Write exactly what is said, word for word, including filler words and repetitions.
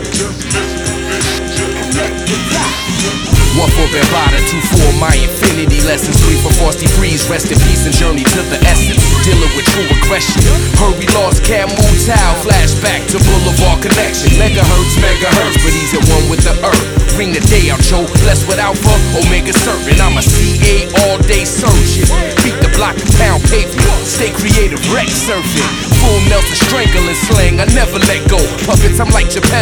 One for Bambada, two for my infinity lessons, three for Frosty Breeze, rest in peace and journey to the essence. Dealing with true aggression. Hurry lost, Camel Town, flashback to Boulevard Connection. Megahertz, megahertz, but he's at one with the earth. Ring the day out, Joe. Blessed with Alpha, Omega Serpent. I'm a C A all day surgeon. Beat the block and pound pavement. Stay creative, wreck surfing. Full Nelson strangling slang, I never let go. Puppets, I'm like Geppetto.